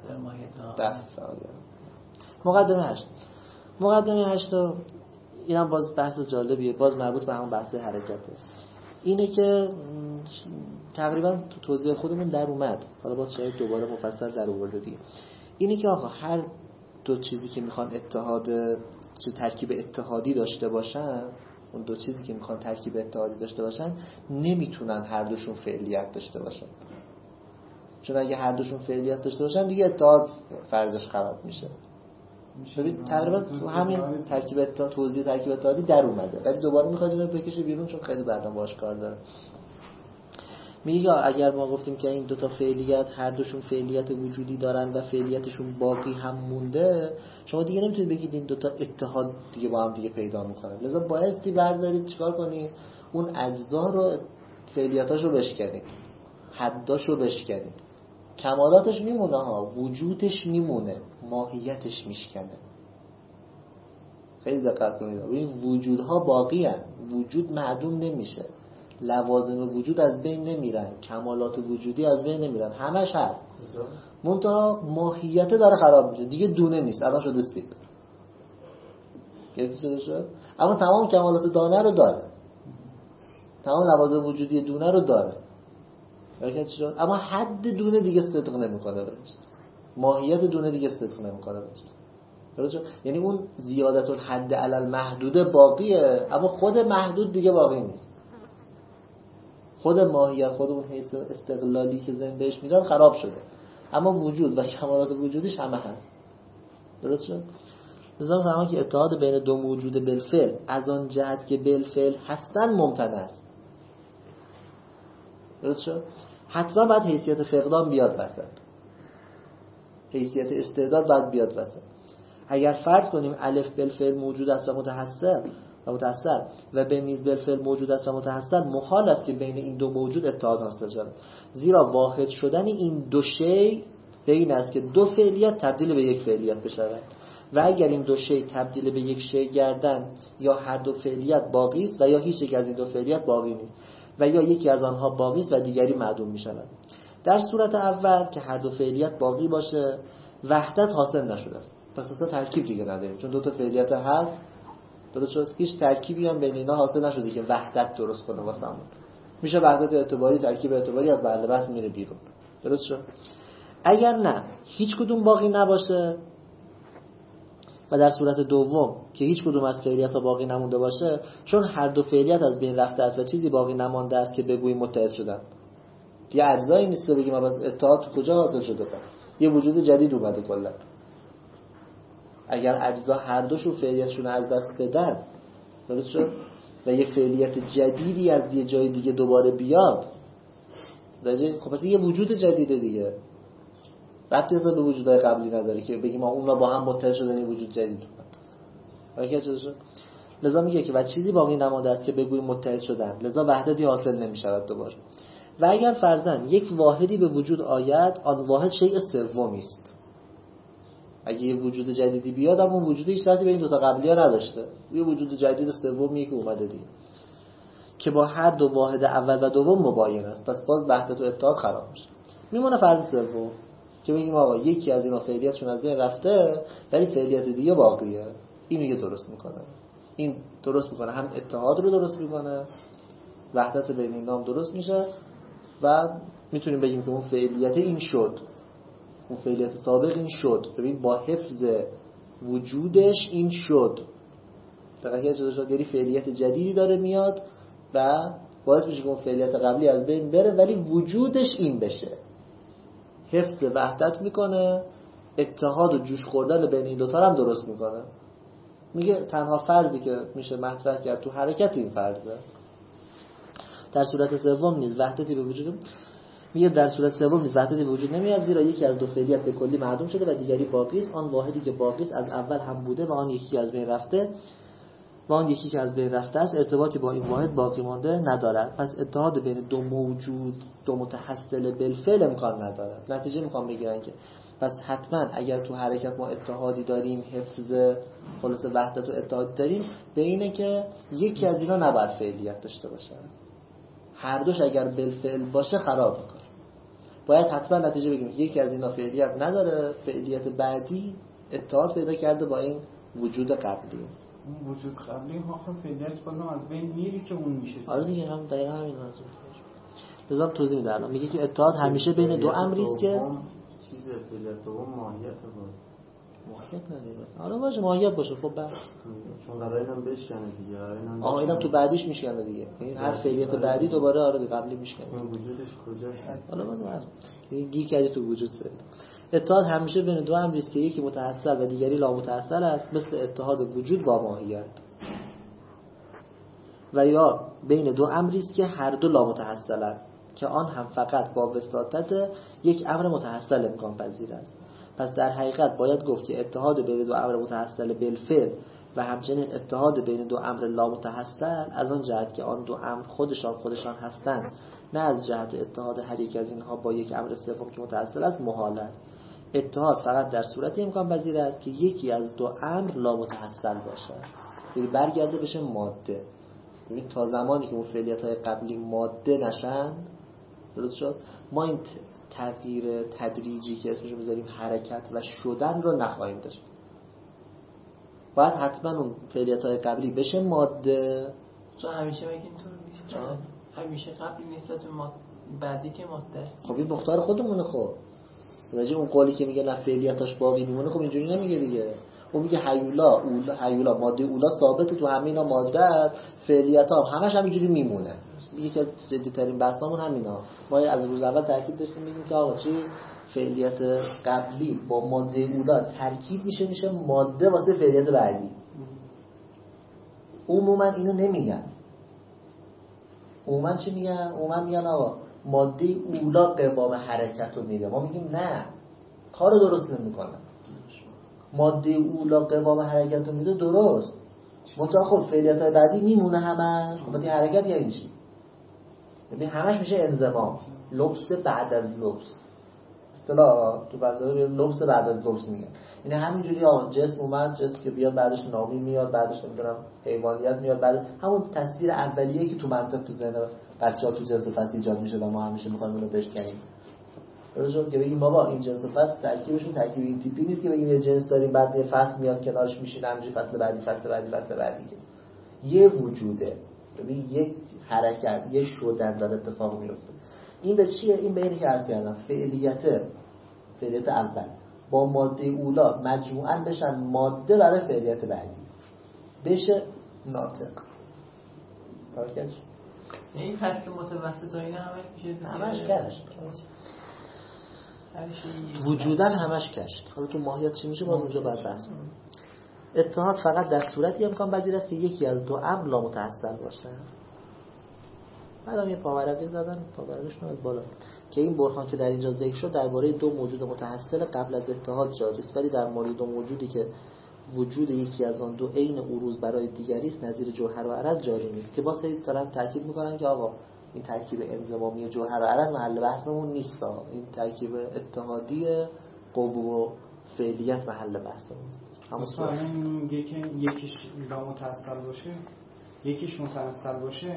C: مقدمه 8 اینم باز بحث جالبیه، باز مربوط به همون بحث حرکته. اینه که تقریبا تو توضیح خودمون در اومد، حالا باز شاید دوباره مفصل در آورده دیگه. اینه که آقا هر دو چیزی که میخوان ترکیب اتحادی داشته باشن، اون دو چیزی که میخوان ترکیب اتحادی داشته باشن نمیتونن هر دوشون فعلیت داشته باشن، چون اگه هر دوشون فعلیت داشته باشن دیگه اتحاد فرضش خراب میشه. ببین تقریبا تو همین ترکیب توضیح ترکیب اتحادی در اومده، ولی دوباره میخواد اینو بکشه بیرون چون خیلی بعداً باهاش کار داره. میگه اگر ما گفتیم که این دوتا فعلیت هر دوشون فعلیت وجودی دارن و فعلیتشون باقی هم مونده، شما دیگه نمیتونید بگید این دوتا اتحاد دیگه با هم دیگه پیدا میکنن، لذا بایستی بردارید چیکار کنید، اون اجزا رو فعلیتاشو بشکنید، حداشو بشکنید، کمالاتش میمونه ها، وجودش میمونه، ماهیتش میشکنه. خیلی دقت کنید، این وجودها باقی هستند، وجود معدوم نمیشه، لوازم وجود از بین نمیرن، کمالات وجودی از بین نمیرن، همش هست، منتها ماهیت داره خراب میشه دیگه، دونه نیست، الان شده سیب گرفته شد، اما تمام کمالات دانه رو داره، تمام لوازم وجودی دونه رو داره، اما حد دونه دیگه صدق نمیکنه بهش. ماهیت دونه دیگه صدق نمیکنه بهش. درسته؟ یعنی اون زیادت الحد علی المحدود باقیه، اما خود محدود دیگه باقی نیست. خود ماهیت، خود اون حیث استقلالی که ذهن بهش میداد خراب شده، اما وجود و کمالات وجودیش همه هست. درست شد؟ لازم فهمم که اتحاد بین دو موجود بالفعل از آن جهت که بالفعل هستن ممتنع است. درست شد؟ حتما باید حیثیت فقدان بیاد وسط، حیثیت استعداد باید بیاد وسط. اگر فرض کنیم الف بالفعل موجود است و متحصل و به نیز بالفعل موجود است و متحصل، محال است که بین این دو موجود اتحاد حاصل شود، زیرا واحد شدن این دو شی به این است که دو فعلیت تبدیل به یک فعلیت بشود و اگر این دو شی تبدیل به یک شی گردند یا هر دو فعلیت باقی است و یا هیچ یک از این دو فعلیت باقی نیست و یا یکی از آنها باقی است و دیگری معدوم می شود. در صورت اول که هر دو فعلیت باقی باشه وحدت حاصل نشده است، پس اصلا ترکیب دیگه نداریم، چون دو تا فعلیت هست. درست شد؟ هیچ ترکیبی هم بین اینا حاصل نشده که وحدت درست کنه واسمون. میشه وحدت اعتباری، ترکیب اعتباری از بحث بس میره بیرون. درست شد؟ اگر نه هیچ کدوم باقی نباشه و در صورت دوم که هیچ کدوم از فعلیت‌ها باقی نمونده باشه، چون هر دو فعلیت از بین رفته است و چیزی باقی نمانده است که بگوییم متحد شدن. یه اجزایی نیست بگیم بس اتحاد کجا حاصل شده، پس یه وجود جدید اومده کلا. اگر اجزا هر دوشون فعلیتشون از دست بدن، درست شد، و یه فعلیت جدیدی از یه جای دیگه دوباره بیاد، خب پس یه وجود جدیده دیگه، ربطی اصلا به وجودهای قبلی نداره که بگیم ما اونا با هم متحد شدن این وجود جدید اومد. لذا میگه که و چیزی باقی نمانده است که بگوییم متحد شدن، لذا وحدتی حاصل نمیشود دوباره. و اگر فرضاً یک واحدی به وجود آید، آن واحد شیء سومی است. اگه یه وجود جدیدی بیاد، اما اون وجود هیچ ربطی به این دو تا قبلی‌ها نداشته، یه وجود جدید سومیه که اومده دیگه، که با هر دو واحد اول و دوم مباین است، پس باز وحدت و اتحاد خراب میشه. میمونه فرض سوم که بگیم آقا یکی از اینا فعلیتشون از بین رفته ولی فعلیت دیگه باقیه. این میگه درست میکنه، این درست میکنه، هم اتحاد رو درست میکنه، وحدت بین اینا هم درست میشه و میتونیم بگیم که اون فعلیت این شد، اون فعلیت سابق این شد. ببین با حفظ وجودش این شد، دقیقاً جدا شد، یعنی فعلیت جدیدی داره میاد و باعث میشه که اون فعلیت قبلی از بین بره ولی وجودش این بشه. حفظ وحدت میکنه، اتحاد و جوش خوردن بین این دوتا هم درست میکنه. میگه تنها فرضی که میشه مطرح کرد تو حرکت این فرضه. در صورت سوم نیز وحدتی به وجود، میگه در صورت سوم نیز وحدتی به وجود نمیاد، زیرا یکی از دو فعلیت به کلی معدوم شده و دیگری باقی است. آن واحدی که باقی است از اول هم بوده و آن یکی از بین رفته و آن یکی که از بین رفته است ارتباطی با این واحد باقی مانده ندارد. پس اتحاد بین دو موجود، دو متحصل بالفعل امکان نداره. نتیجه میخوام بگیرن که پس حتما اگر تو حرکت ما اتحادی داریم، حفظ خلاص وحدت و اتحاد داریم، به اینه که یکی از اینا نباید فعلیت داشته باشه، هر دوش اگر بالفعل باشه خراب میکنه. باید حتما نتیجه بگیریم یکی از اینا فعلیت نداره، فعلیت بعدی اتحاد پیدا کرده با این وجود قبلی.
D: وجود قبلی آخر فعلیت بازم از بین میری که اون میشه.
C: آره دیگه، هم دقیقاً همین منظور. لازم توضیح میده الان. میگه که اتحاد همیشه بین دو امری است که
E: چیز فعلیت دوم ماهیت
C: ماهیت نداره مثلا. حالا باشه ماهیت باشه، خب بعد
E: چون قرار اینم بشکنه دیگه،
C: اینم تو بعدیش میشکنه دیگه، یعنی هر فعلیت بعدی دوباره آره قبلی میشکنه.
E: این وجودش کجاست؟
C: حالا باز گیر کردی تو وجود سر. اتحاد همیشه بین دو امری است که یکی متحصل و دیگری لامتحصل است، مثل اتحاد وجود با ماهیت، و یا بین دو امری است که هر دو لامتحصلند که آن هم فقط با وساطت یک امر متحصل امکان پذیر است. پس در حقیقت باید گفت که اتحاد بین دو امر متحصل بالفعل و همچنین اتحاد بین دو امر لامتحصل از آن جهت که آن دو امر خودشان هستند، نه از جهت اتحاد هر یک از اینها با یک امر سوم که متحصل است، محال است. اتحاد فقط در صورت امکان پذیر است که یکی از دو امر لامتحصل باشد، یعنی برگرده بشه ماده. ببین تا زمانی که اون فعلیت‌های قبلی ماده نشن، درست شد، ما این تغییر تدریجی که اسمشو بذاریم حرکت و شدن رو نخواهیم داشت. باید حتما اون فعلیت‌های قبلی بشه ماده.
B: چون همیشه مگه اینطور نیست؟ همیشه قبلی نسبت به بعدی که ماده است.
C: خب این مختار خودمونه. خب متوجه اون قولی که میگه نه فعلیتاش باقی میمونه، خب اینجوری نمیگه دیگه. اون میگه هیولا ماده اولا ثابته تو همه اینا ماده است، فعلیت‌ها همش همینجوری میمونه. یکی از جدی‌ترین بحثامون همینا. ما از روز اول تاکید داشتیم میگیم که آقا چی فعلیت قبلی با ماده اولا ترکیب میشه ماده واسه فعلیت بعدی. عموما اینو نمیگن. عموما چی میگن؟ عموما میگن آقا ماده اولا قوام حرکت رو میده. ما میگیم نه، کار درست نمیکنه. ماده اولا قوام حرکت رو میده درست، منتها خب فعلیت‌های بعدی میمونه همش. خب این حرکت یعنی چی؟ یعنی همش میشه انضمام، لبس بعد از لبس. اصطلاح تو فلسفه لبس بعد از لبس میگن. یعنی همینجوری جسم اومد، جسم که بیاد بعدش نامی میاد، بعدش نمیدونم حیوانیت میاد، بعد همون تصویر اولیه‌ای که تو منطق تو ذهن بچه‌ها تو جنس و فصل ایجاد میشه و ما همیشه می‌خوایم اونو بشکنیم. درسته که بگیم بابا این جنس و فصل ترکیبشون ترکیب این تیپی نیست که بگیم یه جنس داریم بعد یه فصل میاد کنارش میشینه همینجوری فصل بعدی که یه وجوده، ببین یک حرکت، یه شدن داره اتفاق میفته. این به چیه؟ این به اینی که عرض کردم فعلیت اول با ماده اولا مجموعاً بشن ماده برای فعلیت بعدی، بشه ناطق. تاکید
B: این فصل متوسط اینا همش میشه
C: همش کشت وجوداً همش کشت. حالا تو ماهیت چی میشه باز اونجا باید بحث کنیم. اتحاد فقط در صورتی امکان پذیر است که یکی از دو امر لامتحصل باشه. بعدم یه پاورقی زدن، پاورقیشون از بالا که این برهان که در اینجا ذکر شد درباره دو موجود متحصل قبل از اتحاد جاری است، ولی در مورد دو موجودی که وجود یکی از آن دو عین عروض برای دیگری است نظیر جوهر و عرض جاری نیست. که واسه دارن تاکید میکنن که آقا این ترکیب انضمامی جوهر و عرض محل بحثمون نیست، این ترکیب اتحادی قوه و فعلیت محل بحثمون است.
D: مثلا میگه که یکیش لامتحصل باشه یکیش متحصل باشه،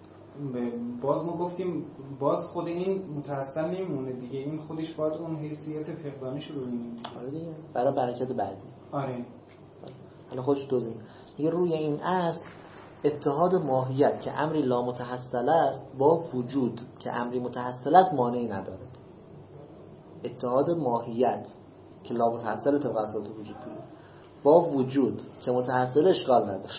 D: باز ما گفتیم باز خود این متحصل نمیمونه دیگه، این خودش باید اون حیثیت فقدانیش رو ببینیم.
C: آره دیگه، برای برکت بعدی.
D: آره
C: حالا خودش توضیح میگه روی این اصل اتحاد ماهیت که امری لامتحصل است با وجود که امری متحصل است مانعی ندارد. اتحاد ماهیت که لامتحصل طبق اساس وجود دیگه با وجود که متحصل اشکال نداره.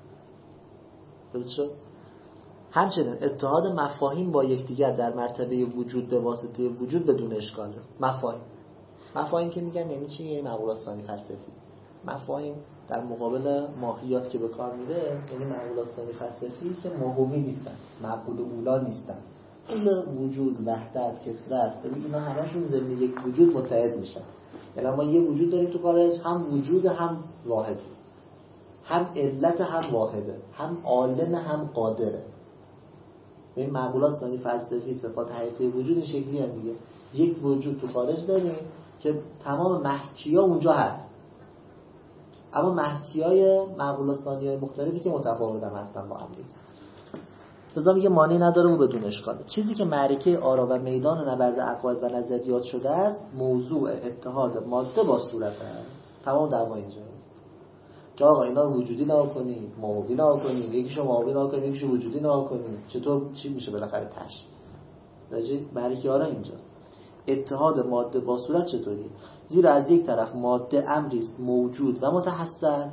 C: درست شد؟ همچنین اتحاد مفاهیم با یکدیگر در مرتبه وجود به واسطه وجود بدون اشکال است. مفاهیم که میگن یعنی چی؟ یعنی معقولات ثانی فلسفی. مفاهیم در مقابل ماهیات که به کار میره یعنی معقولات ثانی فلسفی که موهومی نیستن، معقول اولا نیستن، مثل وجود، وحدت، کثرت، اینا همشون ضمن یک وجود متحد میشن. یعنی ما یه وجود داریم تو خارج، هم وجود هم واحد، هم علت هم واحده، هم عالم هم قادره. این معقولات ثانی فلسفی صفات حقیقی وجود این شکلی هست دیگه. یک وجود تو خارج داریم که تمام محکی‌ها اونجا هست، اما محکی‌های معقولات ثانی‌های مختلفی که متفاوت هم هستن با هم دیگه. لذا میگه مانعی نداره و بدون اشکاله. چیزی که معرکه آرا و میدان نبرد عقاید و نظریات شده است موضوع اتحاد ماده با صورت است. تمام دعوا اینجاست که آقا اینا وجودی نها کنیم، ماهوی نها کنیم، یکیشو ماهوی نها کنیم، یکیشو وجودی نها کنیم، چطور چی میشه بالاخره تش؟ درجه معرکه آرا اینجاست. اتحاد ماده با صورت چطوری؟ زیرا از یک طرف ماده امری است موجود و متحصل،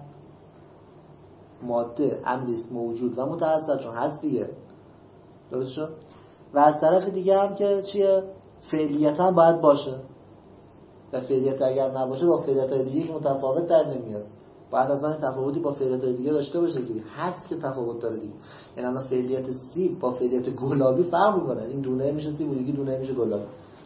C: ماده امری است موجود و متحصل چون هست دیگه، درست شد؟ و از طرف دیگه هم که چیه؟ فعلیت هم باید باشه و فعلیت اگر نباشه با فعلیت‌های دیگه که متفاوت در نمیاد، باید حتما تفاوتی با فعلیت‌های دیگه داشته باشه دیگه، هست که تفاوت داره دیگه. یعنی الان فعلیت سیب با فعلیت گلابی فرق می‌کنه، این دونه میشه سیب و دیگه دونه میشه گلابی.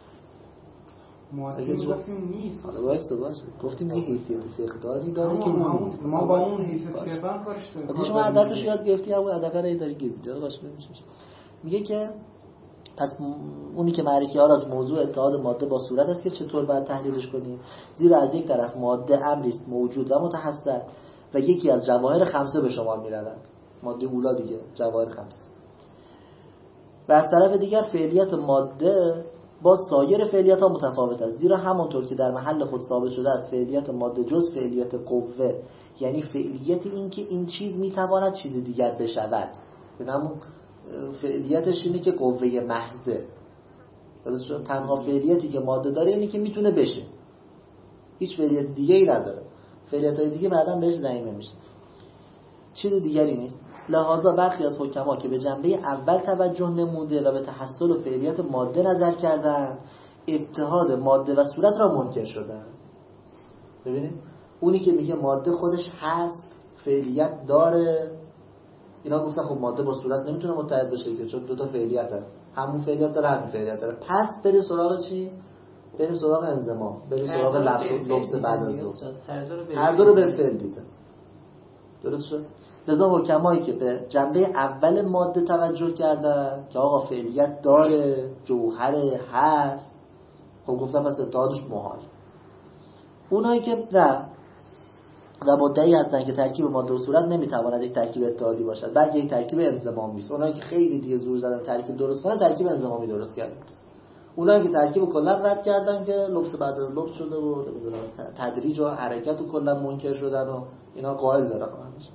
D: ما گفتیم نیست.
C: حالا باشه گفتیم یه حیثیت فقدانی داره که اون نیست.
D: ما با اون حیثیت فقدان کارش داریم.
C: شما هدفش یاد گرفتی اما هدف رو داری گیرید باشه نمیشه. میگه که پس اونی که معرکه ها از موضوع اتحاد ماده با صورت است که چطور باید تحلیلش کنیم؟ زیرا از یک طرف ماده امری است موجود و متحصل و یکی از جواهر خمسه به شمار می‌رود. ماده اولا دیگه جواهر خمسه. و از طرف دیگر فعلیت ماده با سایر فعلیت ها متفاوت است، زیرا همانطور که در محل خود ثابت شده است فعلیت ماده جز فعلیت قوه، یعنی فعلیت این که این چیز میتواند چیز دیگر بشود، یعنی همون فعلیتش اینه که قوه محضه، درسته؟ تنها فعلیتی که ماده داره اینه که میتونه بشه، هیچ فعلیت دیگه ای نداره. فعلیت‌های دیگه بعداً بهش ضمیمه میشه، چیز دیگری نیست. لحاظا برخی از حکما که به جنبه اول توجه نموده و به تحصل و فعلیت ماده نظر کردن، اتحاد ماده و صورت را منکر شدن. ببینید اونی که میگه ماده خودش هست، فعلیت داره، اینا گفتن خب ماده با صورت نمیتونه متحد بشه که چون دو تا فعلیت هست، همون فعلیت داره همون فعلیت داره. پس بریم سراغ چی؟ بریم سراغ انضمام، بریم سراغ لفظ بعد از لفظ. هر دو رو به فعل دیده. درست شد؟ لذا حکمایی که به جنبه اول ماده توجه کردن که آقا فعلیت داره، جوهره، هست، خب گفتن پس اتحادش محال. اونایی که نه و مدعی هستن که ترکیب ماده و صورت نمیتواند یک ترکیب اتحادی باشد بلکه یک ترکیب انضمامی است، اونایی که خیلی دیگه زور زدن ترکیب درست کنن، ترکیب انضمامی درست کردن. اونایی که ترکیب کلا رد کردن که لبس بعد از لبس شده و تدریج و حرکت و کلا منکر شدن و اینا قائل داره قائلش.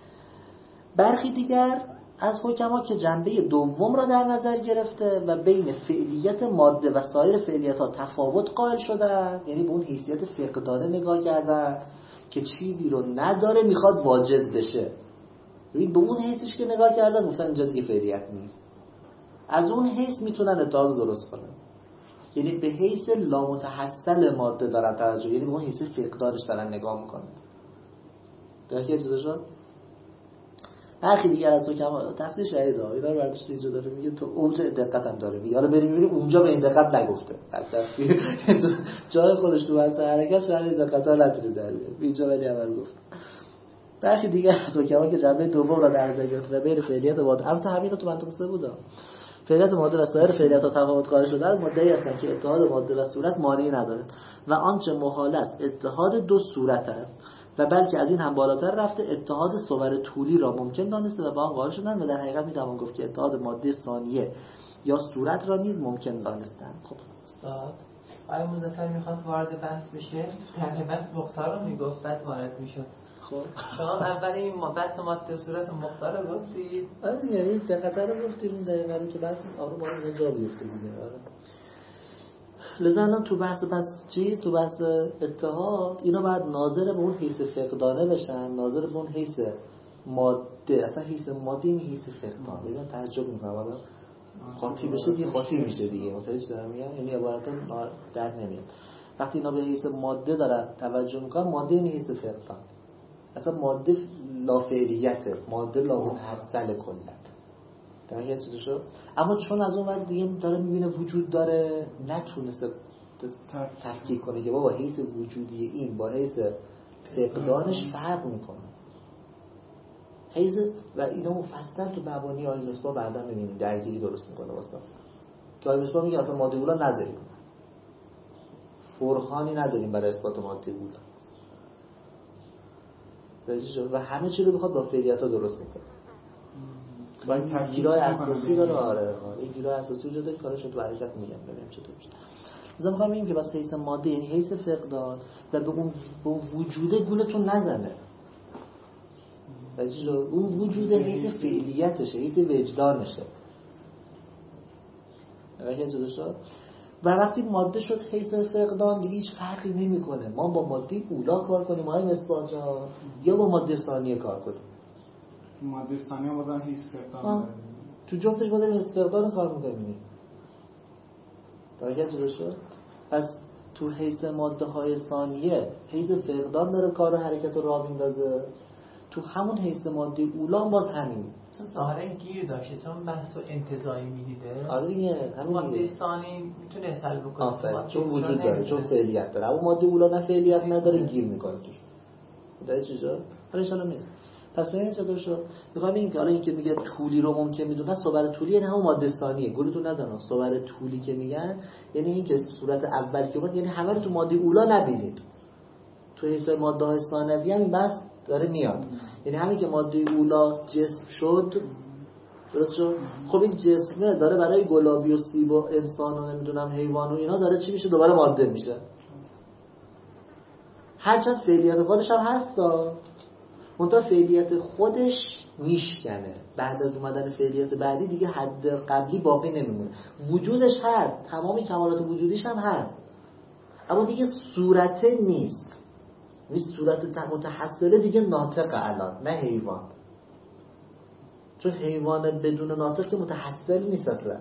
C: برخی دیگر از حکما که جنبه دوم را در نظر گرفته و بین فعلیت ماده و سایر فعلیت‌ها تفاوت قائل شدن، یعنی به اون حیثیت فقدانه نگاه کردن که چیزی رو نداره میخواد واجد بشه. ببین به اون حیثش که نگاه کردن گفتن اینجا دیگه فعلیت نیست، از اون حیث میتونن اتحاد درست کنن، یعنی به حیث لامتحصل ماده دارن توجه، یعنی به اون حیث فقدانش دارن نگاه میکنن. درکی چیزا شد؟ برخی دیگر از حکما تفسیر شهید ها اینا رو برداشت اینجا داره میگه تو اوج دقت هم داره میگه، حالا بریم ببینیم اونجا به این دقت نگفته، تفسیر جای خودش تو واسه حرکت شهید دقت ها نتونه در بیاره، اینجا ولی عمل گفت. برخی دیگر از حکما که جنبه دوم را در نظر گرفت و بین فعلیت ماده، البته همین تو منطق سه بود، فعلیت ماده و سایر فعلیت‌ها تفاوت قائل شدن، مدعی هستند که اتحاد ماده و صورت مانعی ندارد و آنچه محال است اتحاد دو صورت است و بلکه از این هم بالاتر رفته اتحاد صور طولی را ممکن دانسته و با آن قائل شدند و در حقیقت میتوان گفت که اتحاد ماده ثانیه یا صورت را نیز ممکن دانستند. خب
B: استاد آقای مظفر میخواست وارد بحث بشه، در بحث مختار رو میگفت بعد وارد میشد.
C: خب
B: شما اول این بحث ماده صورت مختار رو گفتید،
C: آره دیگه این دقیقاً رو گفتیم این دقیقاً رو که بعد آروم آروم اینجا بیفته دیگه. آره لذا الان تو بحث تو بحث اتحاد اینا باید ناظر به اون حیث فقدانه بشن، ناظر به اون حیث ماده، اصلا حیث ماده این حیث فقدان. ببین تعجب میکنم آدم قاطی بشه دیگه قاطی میشه دیگه، متوجه دارم میگم، یعنی عبارتا در نمیاد. وقتی اینا به حیث ماده دارن توجه میکنن، ماده این حیث فقدان، اصلا ماده لافعلیته، ماده لامتحصل کلا در یه چیزی شد. اما چون از اون ور دیگه داره میبینه وجود داره، نتونسته تفکیک کنه که بابا حیث وجودی این با حیث فقدانش فرق میکنه حیث، و اینا مفصل تو مبانی آیه مصباح بعدا میبینیم درگیری درست میکنه واسه که آیه مصباح میگه اصلا ماده اولا نداریم، برهانی نداریم برای اثبات ماده اولا و همه چی رو بخواد با فعلیت‌ها درست میکنه. با این گیرای اساسی داره. آره این گیرای اساسی وجود داره، کارش تو حرکت میگم ببینیم چطور میشه. مثلا میخوام بگیم که بس حیث ماده یعنی حیث فقدان و به اون وجوده گولتون نزنه، اون وجوده حیث فعلیتشه، حیث وجدانشه. درکه چطور شد؟ و وقتی ماده شد حیث فقدان دیگه هیچ فرقی نمیکنه ما با ماده اولا کار کنیم های مصباح جان یا با ماده ثانیه کار کنیم.
D: ماده ثانیه بازم حیث فقدان
C: تو جفتش با داریم حیث فقدان کار میکنیم. درکه چطور شد؟ پس تو حیث ماده های ثانیه حیث فقدان داره کار و حرکت رو راه میندازه، تو همون حیث ماده اولا باز همین
B: ظاهرا گیر داشته چون بحث انتزاعی میدیده.
C: آره دیگه همین
B: ماده ثانی میتونه حل بکنه
C: چون وجود داره، چون فعلیت داره. اما ماده اولا نه فعلیت نداره، گیر میکنه توش. درست شد؟ حالا ان نیست. پس ببینید چطور شد. میخوام بگیم که حالا این که میگه طولی رو ممکن میدونه، صور طولی یعنی همون ماده ثانیه. گولتون نزنن. صور طولی که میگن یعنی این که صورت اول که بود، یعنی همه رو تو ماده اولا نبینید. تو حیث ماده های ثانویه هم بس داره میاد. یعنی همین که ماده اولا جسم شد، درست شد؟ خب این جسمه داره برای گلابی و سیب و انسان و نمیدونم حیوان و اینا داره چی میشه؟ دوباره ماده میشه. هرچند فعلیت خودش هم هستا، منتها فعلیت خودش میشکنه. بعد از اومدن فعلیت بعدی دیگه حد قبلی باقی نمیمونه. وجودش هست، تمام کمالات وجودیش هم هست، اما دیگه صورت نیست. صورت متحصله دیگه ناطق الان، نه حیوان. چون حیوان بدون ناطق که متحصل نیست اصلا.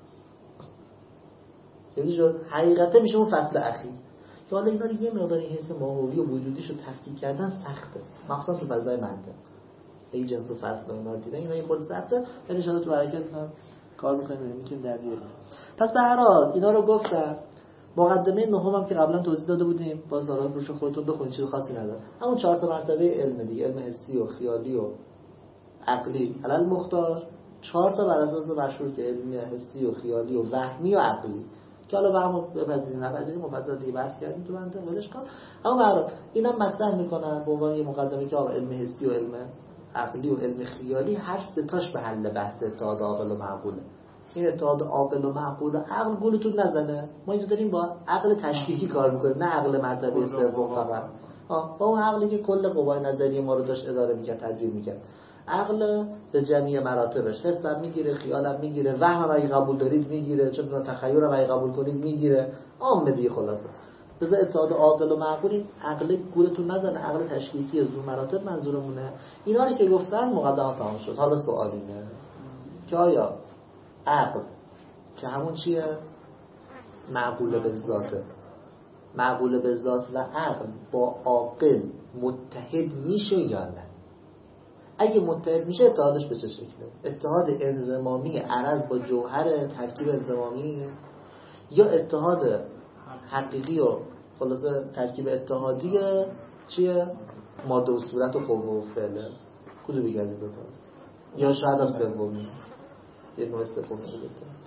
C: یعنی شد حقیقته میشه اون فصل اخیر که حالا اینا رو یه مقداری حس ماهوی و وجودیش رو تفکیک کردن سخته، مخصوصا تو فضای منطق. ایجنس و فصل و اینا رو دیدن، اینا یه خورده سخته، ولی ان شاءالله تو حرکت هم کار می‌کنیم میتونیم در بیاریم. پس به هر حال اینا رو گفتم. مقدمه نهم هم که قبلا توضیح داده بودیم، باز حالا روش خودتون بخونید، چیز خاصی نداره. همون 4 تا مرتبه علم دیگه، علم حسی و خیالی و عقلی علل مختار. 4 تا بر اساس مشهور که علمی حسی و خیالی و وهمی و عقلی، که حالا وهمو بپذیریم نپذیریم مفصل دیگه بحث کردیم تو منطق ولش کن. اما برای اینا مطرح میکنن به عنوان یه مقدمه که آقا علم حسی و علم عقلی و علم خیالی هر سه تاش به حل بحث اتحاد عاقل و معقوله. این اتحاد عاقل و معقول و عقل گولتون نزنه. ما اینجا داریم با عقل تشریحی کار میکنیم، نه عقل مرتبه سوم فقط. با اون عقلی که کل قوای نظری ما رو داشت اداره میکرد، تدبیر میکرد. عقل به جمعی مراتبش، حسم میگیره، خیالم میگیره، وهم اگه قبول دارید میگیره، چه میدونم تخیلم اگه قبول کنید میگیره، عامه دیگه. خلاصه بذار اتحاد عاقل و معقول، این عقل گولتون نزنه، عقل تشکیکی از دو مراتب منظورمونه. اینا رو که گفتن مقدمات تمام شد. حالا سوال اینه که آیا عقل که همون چیه؟ معقول به ذاته، معقول به ذات و عقل با عاقل متحد میشه یا نه؟ اگه متحد میشه اتحادش به چه شکله؟ اتحاد انضمامی عرض با جوهر ترکیب انضمامی، یا اتحاد حقیقی و خلاصه ترکیب اتحادی چیه؟ ماده و صورت و قوه و فعله؟ کدوم یک از این دو تاست؟ یا شاید هم سومی، یه نوع سومی از اتحاد.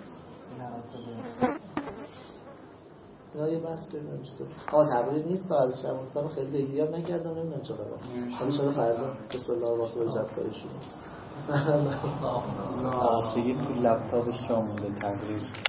C: اینا یه بحث کنیم چطور؟ تقریب نیست تا از شمستان خیلی بگیریم نکردم، نمیدونم چقدر حالا شده فردا بسم الله واسه وجب کاری شده.
A: تو لپتاپ شامل تقریب